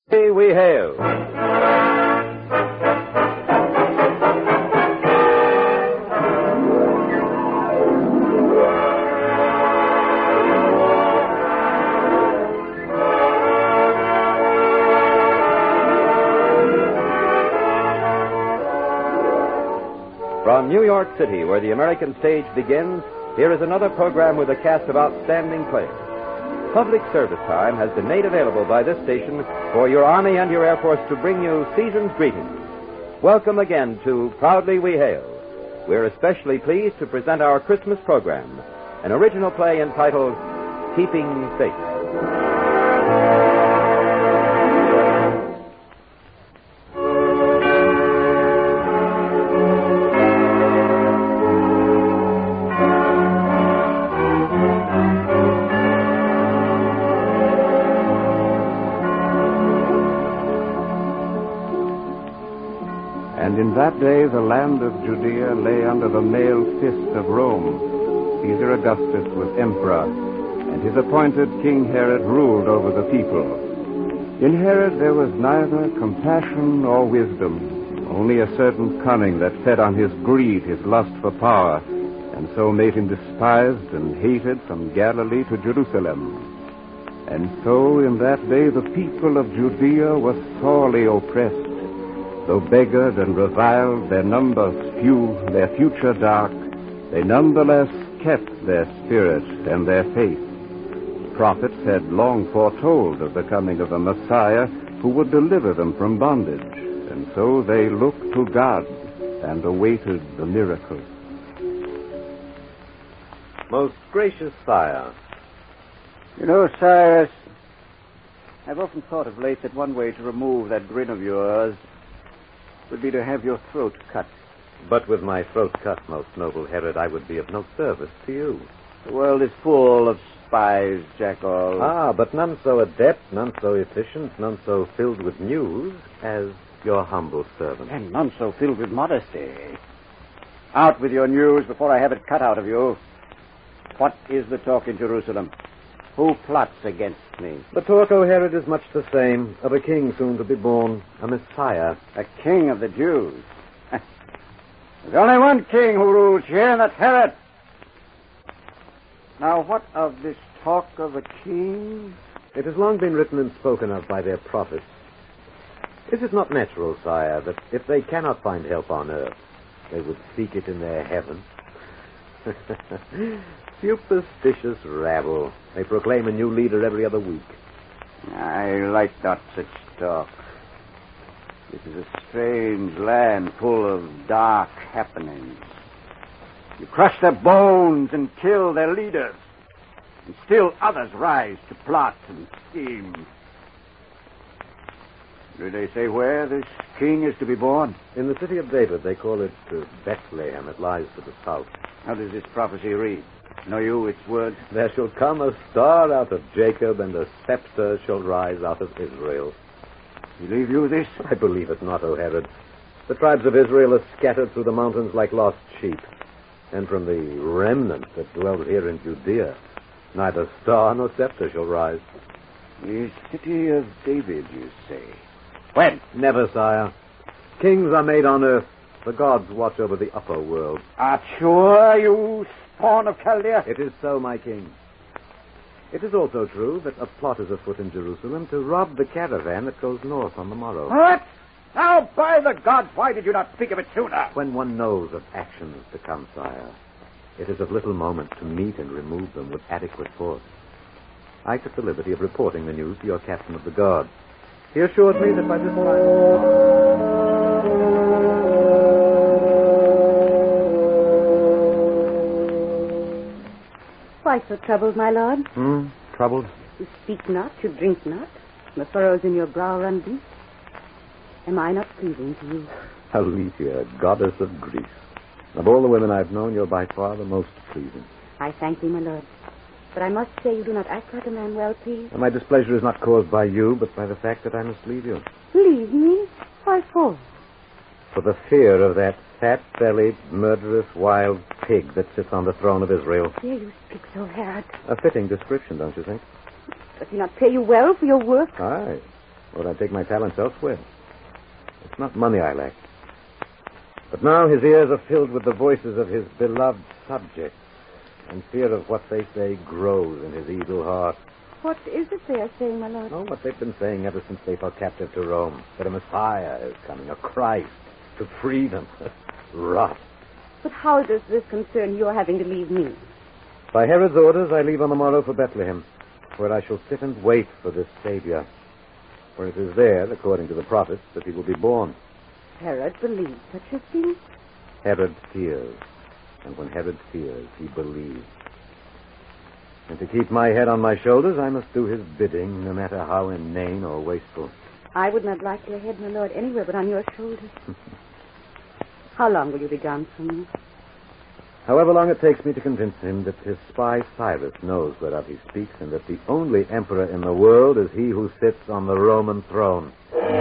We hail. From New York City, where the American stage begins, here is another program with a cast of outstanding players. Public service time has been made available by this station for your Army and your Air Force to bring you season's greetings. Welcome again to Proudly We Hail. We're especially pleased to present our Christmas program, an original play entitled Keeping Faith. And in that day the land of Judea lay under the mailed fist of Rome. Caesar Augustus was emperor, and his appointed King Herod ruled over the people. In Herod there was neither compassion nor wisdom, only a certain cunning that fed on his greed, his lust for power, and so made him despised and hated from Galilee to Jerusalem. And so in that day the people of Judea were sorely oppressed. Though beggared and reviled, their numbers few, their future dark, they nonetheless kept their spirit and their faith. Prophets had long foretold of the coming of a Messiah who would deliver them from bondage, and so they looked to God and awaited the miracle. Most gracious sire. You know, Cyrus, I've often thought of late that one way to remove that grin of yours would be to have your throat cut. But with my throat cut, most noble Herod, I would be of no service to you. The world is full of spies, Jackal. Ah, but none so adept, none so efficient, none so filled with news as your humble servant. And none so filled with modesty. Out with your news before I have it cut out of you. What is the talk in Jerusalem? Who plots against me? The talk, O Herod, is much the same, of a king soon to be born, a Messiah. A king of the Jews. There's only one king who rules here, and that's Herod. Now, what of this talk of a king? It has long been written and spoken of by their prophets. Is it not natural, sire, that if they cannot find help on earth, they would seek it in their heaven? Superstitious rabble. They proclaim a new leader every other week. I like not such talk. This is a strange land full of dark happenings. You crush their bones and kill their leaders, and still others rise to plot and scheme. Do they say where this king is to be born? In the city of David, they call it Bethlehem. It lies to the south. How does this prophecy read? Know you its words? There shall come a star out of Jacob, and a scepter shall rise out of Israel. Believe you this? I believe it not, O Herod. The tribes of Israel are scattered through the mountains like lost sheep. And from the remnant that dwells here in Judea, neither star nor scepter shall rise. The city of David, you say? When? Never, sire. Kings are made on earth. The gods watch over the upper world. Art sure, you spawn of Chaldea? It is so, my king. It is also true that a plot is afoot in Jerusalem to rob the caravan that goes north on the morrow. What? Now, by the gods, why did you not speak of it sooner? When one knows of actions to come, sire, it is of little moment to meet and remove them with adequate force. I took the liberty of reporting the news to your captain of the guard. He assured me that by this time... Why so troubled, my lord? Troubled? You speak not, you drink not. The furrows in your brow run deep. Am I not pleasing to you? Alicia, goddess of Greece. Of all the women I've known, you're by far the most pleasing. I thank thee, my lord. But I must say you do not act like a man well pleased. And my displeasure is not caused by you, but by the fact that I must leave you. Leave me? Why for? For the fear of that fat-bellied, murderous, wild pig that sits on the throne of Israel. Here you speak so, Herod. A fitting description, don't you think? Does he not pay you well for your work? Aye. Or would I take my talents elsewhere? It's not money I lack. But now his ears are filled with the voices of his beloved subjects, and fear of what they say grows in his evil heart. What is it they are saying, my lord? Oh, what they've been saying ever since they fell captive to Rome. That a Messiah is coming, a Christ, to free them. Rot. But how does this concern your having to leave me? By Herod's orders, I leave on the morrow for Bethlehem, where I shall sit and wait for this Savior. For it is there, according to the prophets, that he will be born. Herod believed such a thing? Herod fears, and when Herod fears, he believes. And to keep my head on my shoulders, I must do his bidding, no matter how inane or wasteful. I would not like your head, my lord, anywhere but on your shoulders. How long will you be gone from me? However long it takes me to convince him that his spy Cyrus knows whereof he speaks, and that the only emperor in the world is he who sits on the Roman throne.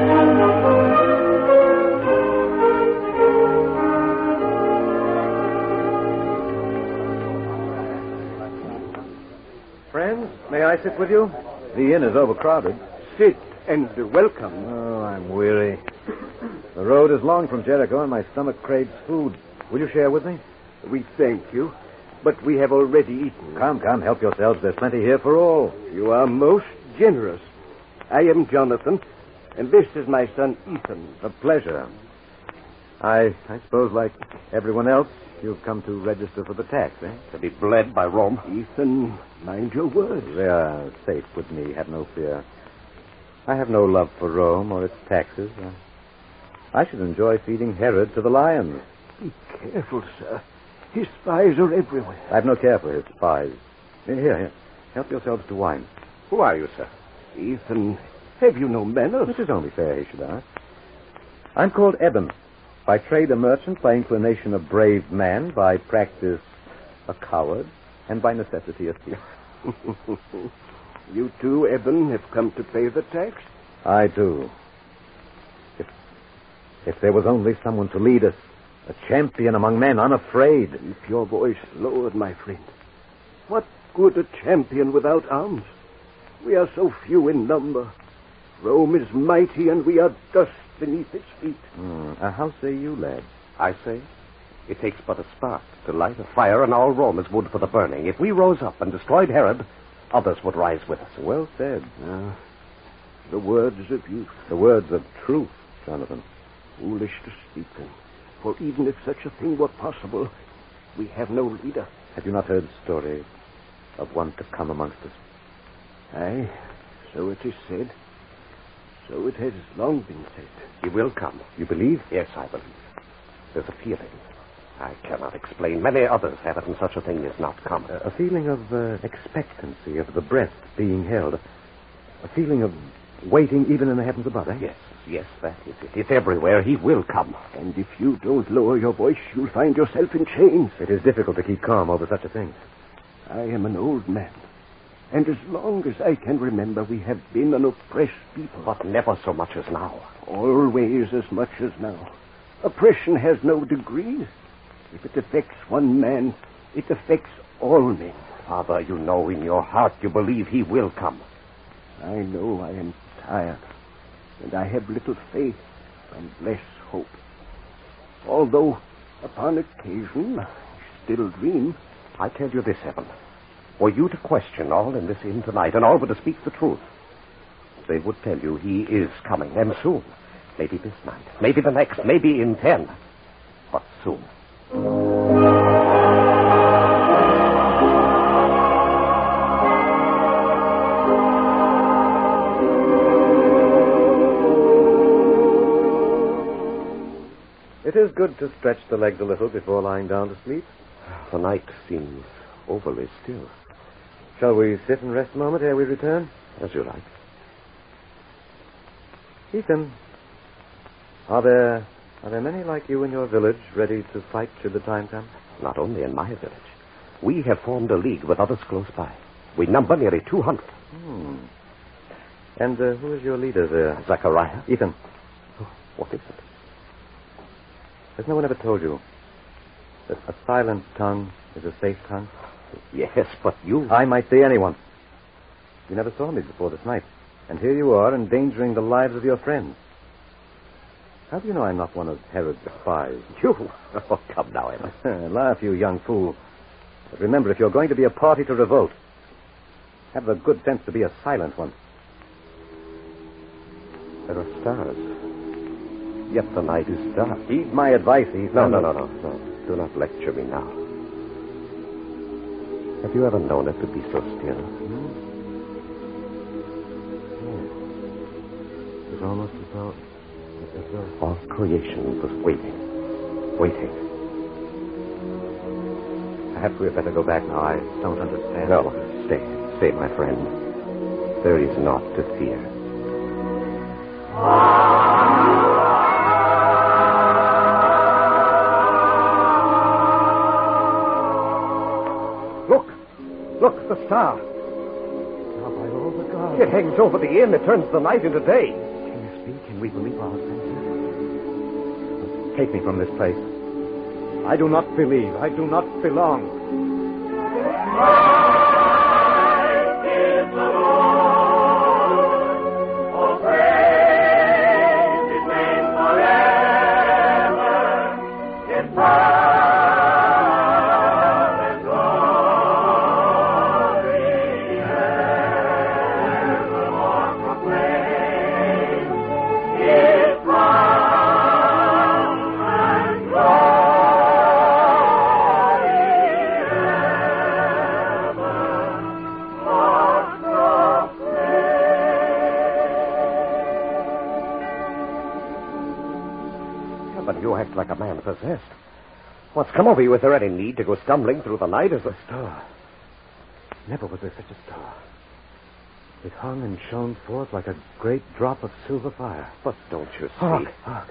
Friends, may I sit with you? The inn is overcrowded. Sit and welcome. Oh, I'm weary. The road is long from Jericho, and my stomach craves food. Will you share with me? We thank you, but we have already eaten. Come, help yourselves. There's plenty here for all. You are most generous. I am Jonathan, and this is my son Ethan. A pleasure. I suppose, like everyone else, you've come to register for the tax, eh? To be bled by Rome. Ethan, mind your words. They are safe with me, have no fear. I have no love for Rome or its taxes. I should enjoy feeding Herod to the lions. Be careful, sir. His spies are everywhere. I've no care for his spies. Here. Help yourselves to wine. Who are you, sir? Ethan, have you no manners? It is only fair he should ask. I'm called Eben. By trade a merchant, by inclination a brave man, by practice a coward, and by necessity a thief. You too, Eben, have come to pay the tax? I do. If there was only someone to lead us, a champion among men, unafraid. Keep your voice lowered, my friend. What good a champion without arms? We are so few in number. Rome is mighty, and we are dust beneath its feet. How say you, lad? I say, it takes but a spark to light a fire, and all Rome is wood for the burning. If we rose up and destroyed Herod, others would rise with us. Well said. The words of youth. The words of truth, Jonathan. Foolish to speak them. For even if such a thing were possible, we have no leader. Have you not heard stories of one to come amongst us? Aye, so it is said. So it has long been said. He will come. You believe? Yes, I believe. There's a feeling. I cannot explain. Many others have it, and such a thing is not common. A feeling of expectancy, of the breath being held. A feeling of waiting even in the heavens above, eh? Yes, that is it. It's everywhere. He will come. And if you don't lower your voice, you'll find yourself in chains. It is difficult to keep calm over such a thing. I am an old man. And as long as I can remember, we have been an oppressed people. But never so much as now. Always as much as now. Oppression has no degrees. If it affects one man, it affects all men. Father, you know in your heart you believe he will come. I know I am tired, and I have little faith and less hope. Although, upon occasion, I still dream. I tell you this, Evan. Were you to question all in this inn tonight, and all were to speak the truth, they would tell you he is coming, and soon. Maybe this night, maybe the next, maybe in 10. But soon. It is good to stretch the legs a little before lying down to sleep. The night seems overly still. Shall we sit and rest a moment ere we return? As you like. Ethan, are there many like you in your village ready to fight should the time come? Not only in my village. We have formed a league with others close by. We number nearly 200. And who is your leader there? Zachariah. Ethan. What is it? Has no one ever told you that a silent tongue is a safe tongue? Yes, but you... I might be anyone. You never saw me before this night. And here you are, endangering the lives of your friends. How do you know I'm not one of Herod's spies? You? Oh, come now, Emmett. Laugh, you young fool. But remember, if you're going to be a party to revolt, have the good sense to be a silent one. There are stars. Yet the night is dark. Heed my advice, Ethan. No. Do not lecture me now. Have you ever known it to be so still? Yes. It was almost as though all creation was waiting. Perhaps we had better go back now. I don't understand. No, stay, my friend. There is naught to fear. Look, the star. Now, by all the gods. It hangs over the inn. It turns the night into day. Can you speak? Can we believe our senses? Take me from this place. I do not believe. I do not belong. But you act like a man possessed. What's come over you? Is there any need to go stumbling through the night as a star? Never was there such a star. It hung and shone forth like a great drop of silver fire. But don't you see? Hark.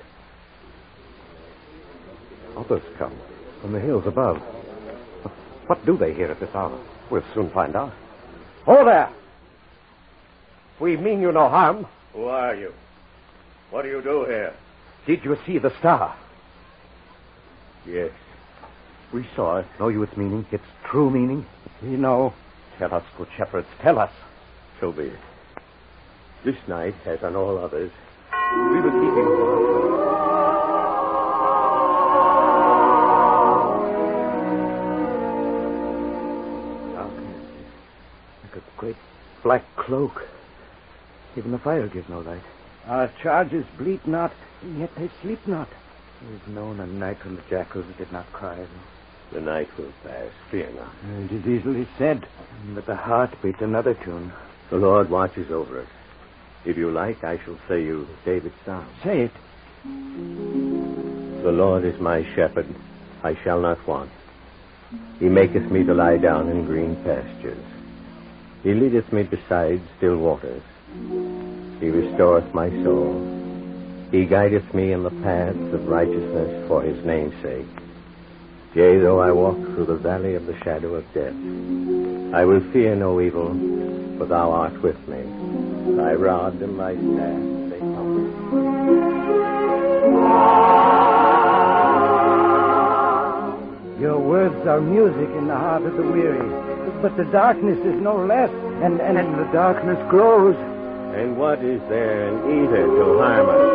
Others come. From the hills above. What do they hear at this hour? We'll soon find out. Oh, there! We mean you no harm. Who are you? What do you do here? Did you see the star? Yes. We saw it. Know you its meaning? Its true meaning? We know. Tell us, good shepherds, tell us. So be it. This night, as on all others, we were keeping darkness, like a great black cloak. Even the fire gives no light. Our chargers bleat not, and yet they sleep not. We've known a night when the jackals did not cry. The night will pass. Fear not. It is easily said, but the heart beats another tune. The Lord watches over us. If you like, I shall say you David's psalm. Say it. The Lord is my shepherd. I shall not want. He maketh me to lie down in green pastures. He leadeth me beside still waters. He restoreth my soul. He guideth me in the paths of righteousness for his name's sake. Yea, though I walk through the valley of the shadow of death, I will fear no evil, for thou art with me. Thy rod and thy staff, they comfort me. Your words are music in the heart of the weary, but the darkness is no less, and the darkness grows. And what is there in either to harm us?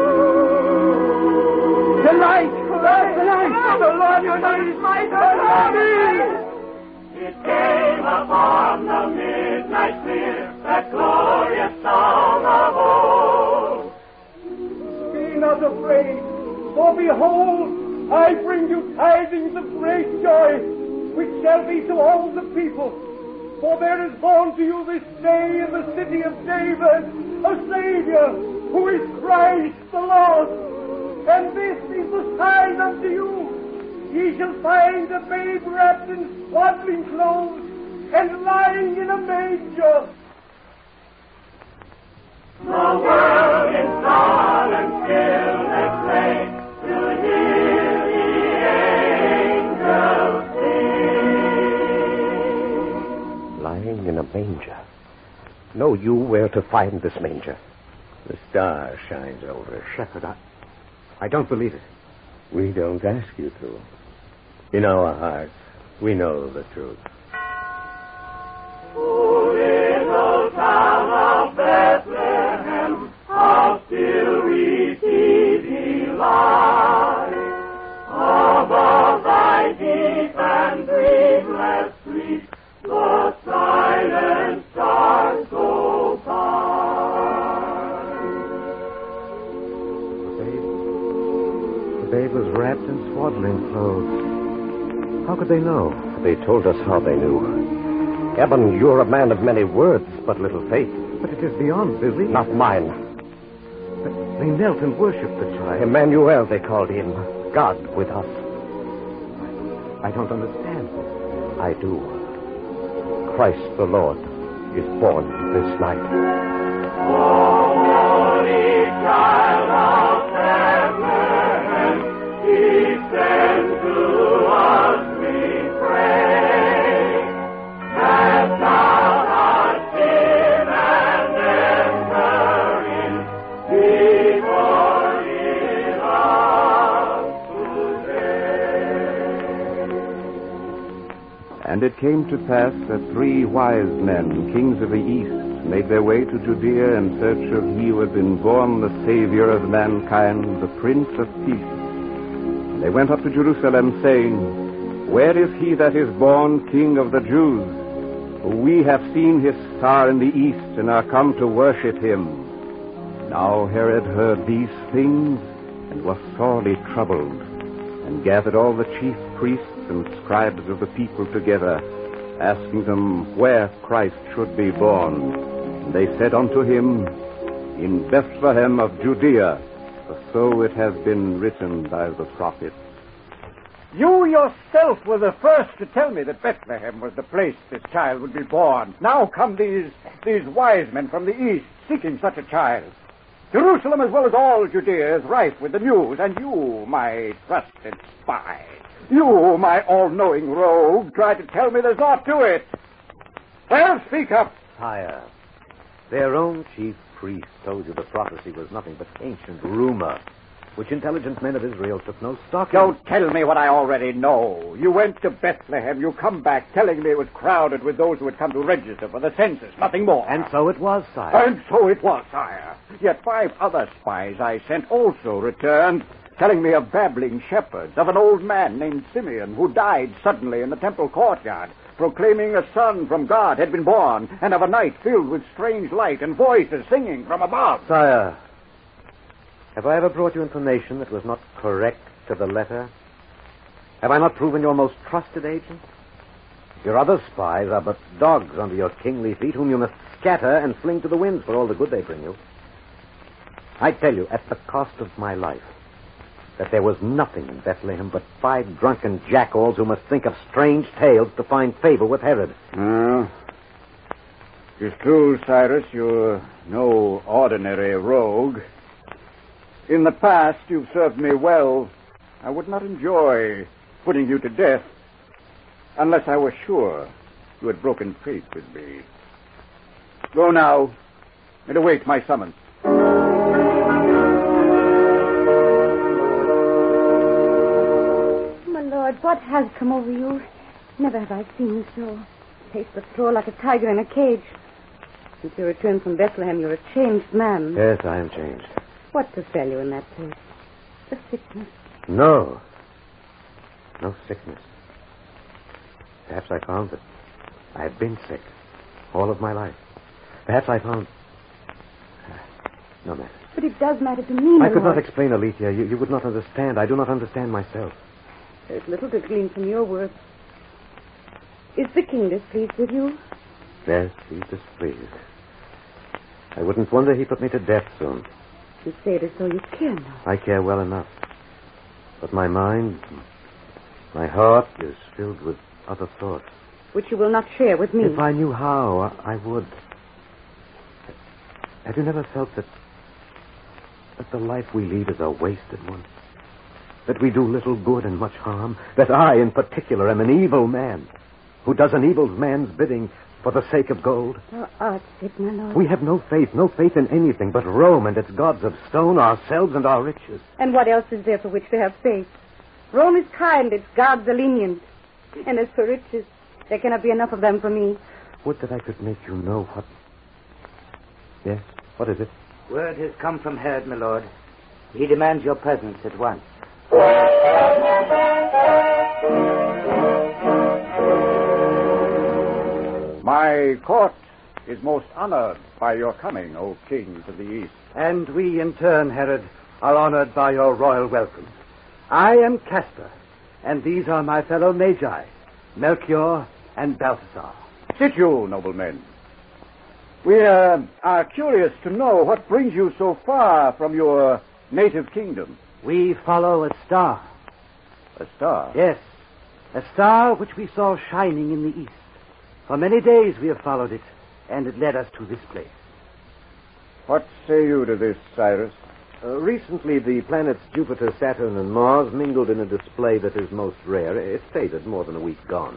The light! The light! The Lord your name is my God! It came upon the midnight clear, that glorious sound of old. Be not afraid, for behold, I bring you tidings of great joy, which shall be to all the people. For there is born to you this day in the city of David a Savior, who is Christ the Lord. And this is the sign unto you. Ye shall find a babe wrapped in swaddling clothes and lying in a manger. The world in solemn stillness lay to hear the angels sing. Lying in a manger. Know you where to find this manger? The star shines over it. Shepherd, I don't believe it. We don't ask you to. In our hearts, we know the truth. O little town of Bethlehem, babe was wrapped in swaddling clothes. How could they know? They told us how they knew. Eben, you're a man of many words, but little faith. But it is beyond belief. Not mine. But they knelt and worshipped the child. Emmanuel, they called him. God with us. I don't understand. I do. Christ the Lord is born this night. Holy child of Bethlehem, he sent to us, we pray. That thou art in and enter in, before in us today. And it came to pass that 3 wise men, kings of the east, made their way to Judea in search of he who had been born the Savior of mankind, the Prince of Peace. And they went up to Jerusalem, saying, Where is he that is born King of the Jews? For we have seen his star in the east, and are come to worship him. Now Herod heard these things, and was sorely troubled, and gathered all the chief priests and scribes of the people together, asking them where Christ should be born. And they said unto him, In Bethlehem of Judea, for so it has been written by the prophet. You yourself were the first to tell me that Bethlehem was the place this child would be born. Now come these wise men from the east, seeking such a child. Jerusalem, as well as all Judea, is rife with the news, and you, my trusted spy, you, my all-knowing rogue, try to tell me there's naught to it. Well, speak up. Sire, their own chief priest told you the prophecy was nothing but ancient rumor, which intelligent men of Israel took no stock in. Don't tell me what I already know. You went to Bethlehem. You come back telling me it was crowded with those who had come to register for the census. Nothing more. And so it was, sire. And so it was, sire. Yet 5 other spies I sent also returned, telling me of babbling shepherds, of an old man named Simeon who died suddenly in the temple courtyard, proclaiming a son from God had been born, and of a night filled with strange light and voices singing from above. Sire, have I ever brought you information that was not correct to the letter? Have I not proven your most trusted agent? Your other spies are but dogs under your kingly feet, whom you must scatter and fling to the winds for all the good they bring you. I tell you, at the cost of my life, that there was nothing in Bethlehem but 5 drunken jackals who must think of strange tales to find favor with Herod. It's true, Cyrus, you're no ordinary rogue. In the past, you've served me well. I would not enjoy putting you to death unless I were sure you had broken faith with me. Go now and await my summons. What has come over you? Never have I seen you so. Pace the floor like a tiger in a cage. Since your return from Bethlehem, you're a changed man. Yes, I am changed. What befell you in that place? The sickness? No. No sickness. Perhaps I found that I have been sick all of my life. Perhaps I found... No matter. But it does matter to me, I could not explain, Alethea. You would not understand. I do not understand myself. There's little to glean from your words. Is the king displeased with you? Yes, he's displeased. I wouldn't wonder he put me to death soon. You say it as though you care now. I care well enough. But my mind, my heart is filled with other thoughts. Which you will not share with me. If I knew how, I would. Have you never felt that the life we lead is a wasted one? That we do little good and much harm? That I, in particular, am an evil man who does an evil man's bidding for the sake of gold? Thou art sick, my lord. We have no faith in anything but Rome and its gods of stone, ourselves and our riches. And what else is there for which to have faith? Rome is kind, its gods are lenient. And as for riches, there cannot be enough of them for me. Would that I could make you know what... Yes, what is it? Word has come from Herod, my lord. He demands your presence at once. My court is most honored by your coming, O kings of the East. And we, in turn, Herod, are honored by your royal welcome. I am Castor, and these are my fellow Magi, Melchior and Balthasar. Sit you, noblemen. We are curious to know what brings you so far from your native kingdom. We follow a star. A star? Yes, a star which we saw shining in the east. For many days we have followed it, and it led us to this place. What say you to this, Cyrus? Recently, the planets Jupiter, Saturn, and Mars mingled in a display that is most rare. It faded more than a week gone.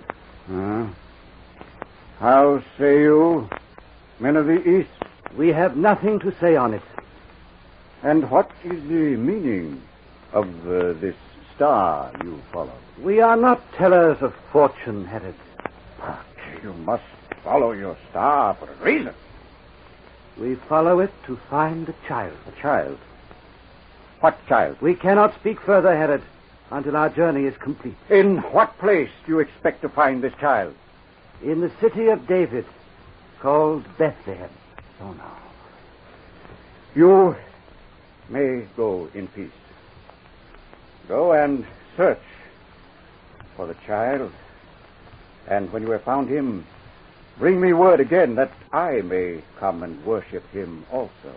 How say you, men of the East? We have nothing to say on it. And what is the meaning of this star you follow? We are not tellers of fortune, Herod. But you must follow your star for a reason. We follow it to find a child. A child? What child? We cannot speak further, Herod, until our journey is complete. In what place do you expect to find this child? In the city of David, called Bethlehem. Oh, no. You may go in peace. Go and search for the child. And when you have found him, bring me word again that I may come and worship him also.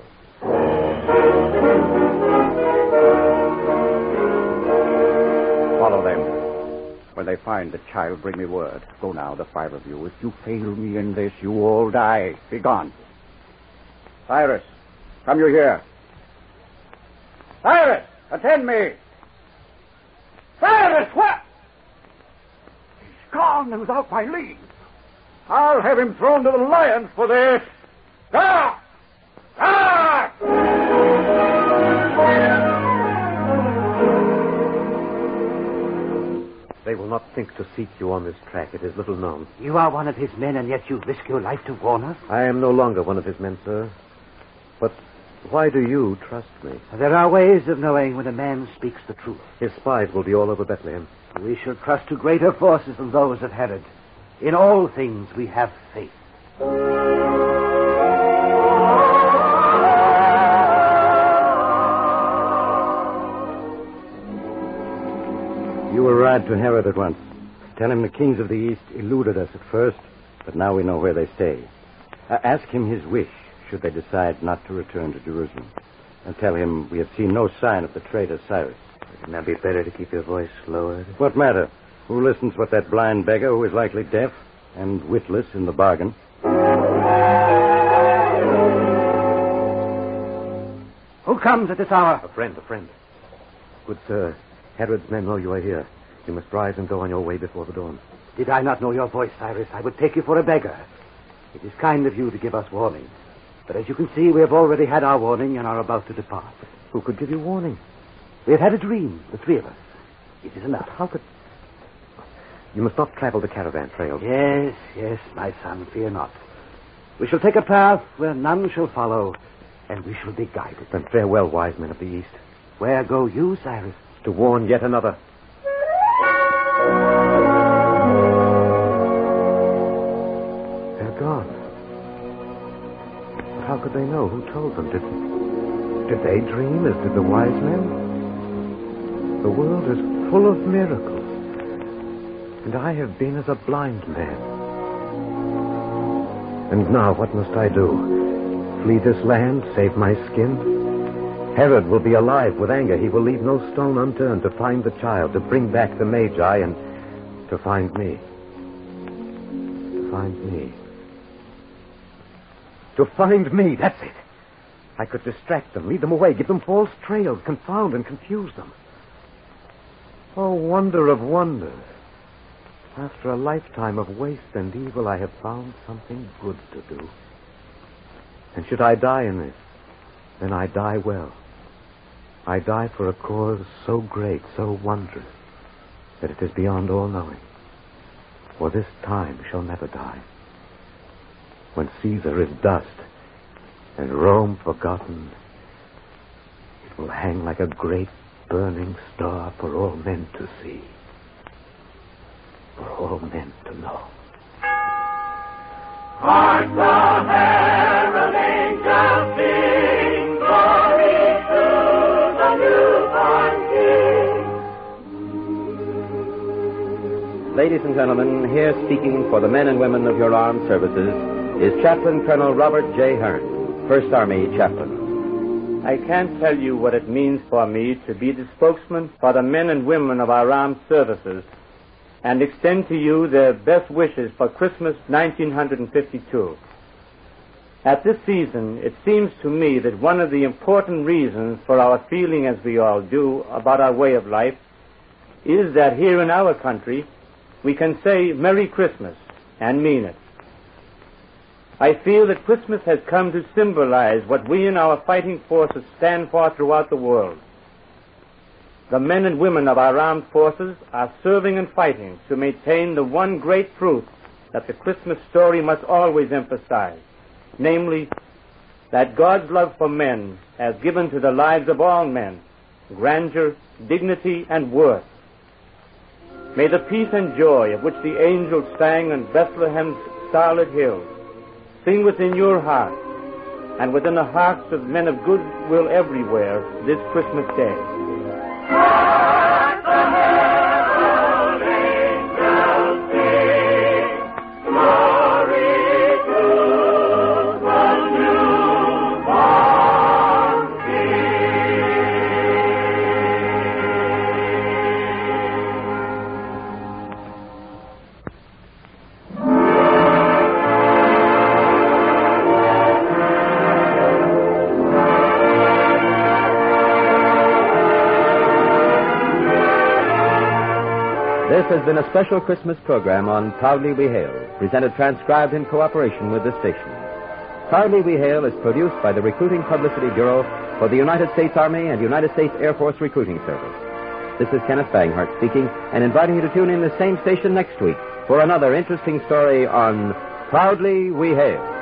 Follow them. When they find the child, bring me word. Go now, the 5 of you. If you fail me in this, you all die. Be gone. Cyrus, come you here. Cyrus, attend me. Cyrus, what? He's gone and without my leave. I'll have him thrown to the lions for this. Ah! Ah! They will not think to seek you on this track. It is little known. You are one of his men, and yet you risk your life to warn us? I am no longer one of his men, sir. But why do you trust me? There are ways of knowing when a man speaks the truth. His spies will be all over Bethlehem. We shall trust to greater forces than those of Herod. In all things we have faith. You will ride to Herod at once. Tell him the kings of the East eluded us at first, but now we know where they stay. Ask him his wish, should they decide not to return to Jerusalem. And tell him we have seen no sign of the traitor Cyrus. Wouldn't that be better to keep your voice lowered? What matter? Who listens what that blind beggar, who is likely deaf and witless in the bargain? Who comes at this hour? A friend. Good sir, Herod's men know you are here. You must rise and go on your way before the dawn. Did I not know your voice, Cyrus, I would take you for a beggar. It is kind of you to give us warning. But as you can see, we have already had our warning and are about to depart. Who could give you warning? We have had a dream, the 3 of us. It is enough. How could... You must not travel the caravan trail. Yes, my son, fear not. We shall take a path where none shall follow, and we shall be guided. Then farewell, wise men of the East. Where go you, Cyrus? To warn yet another. They're gone. But how could they know? Who told them? Did they dream as did the wise men? The world is full of miracles. And I have been as a blind man. And now what must I do? Flee this land? Save my skin? Herod will be alive with anger. He will leave no stone unturned to find the child, to bring back the Magi, and to find me. To find me. To find me, that's it. I could distract them, lead them away, give them false trails, confound and confuse them. Oh, wonder of wonders. After a lifetime of waste and evil, I have found something good to do. And should I die in this, then I die well. I die for a cause so great, so wondrous, that it is beyond all knowing. For this time shall never die. When Caesar is dust, and Rome forgotten, it will hang like a great burning star for all men to see. For all men to know. Hark the herald angels sing, glory to the newborn King. Ladies and gentlemen, here speaking for the men and women of your armed services is Chaplain Colonel Robert J. Hearn, First Army Chaplain. I can't tell you what it means for me to be the spokesman for the men and women of our armed services and extend to you their best wishes for Christmas 1952. At this season, it seems to me that one of the important reasons for our feeling as we all do about our way of life is that here in our country, we can say Merry Christmas and mean it. I feel that Christmas has come to symbolize what we in our fighting forces stand for throughout the world. The men and women of our armed forces are serving and fighting to maintain the one great truth that the Christmas story must always emphasize, namely, that God's love for men has given to the lives of all men grandeur, dignity, and worth. May the peace and joy of which the angels sang on Bethlehem's starlit hills sing within your heart and within the hearts of men of good will everywhere this Christmas Day. This has been a special Christmas program on Proudly We Hail, presented transcribed in cooperation with this station. Proudly We Hail is produced by the Recruiting Publicity Bureau for the United States Army and United States Air Force Recruiting Service. This is Kenneth Banghart speaking and inviting you to tune in the same station next week for another interesting story on Proudly We Hail.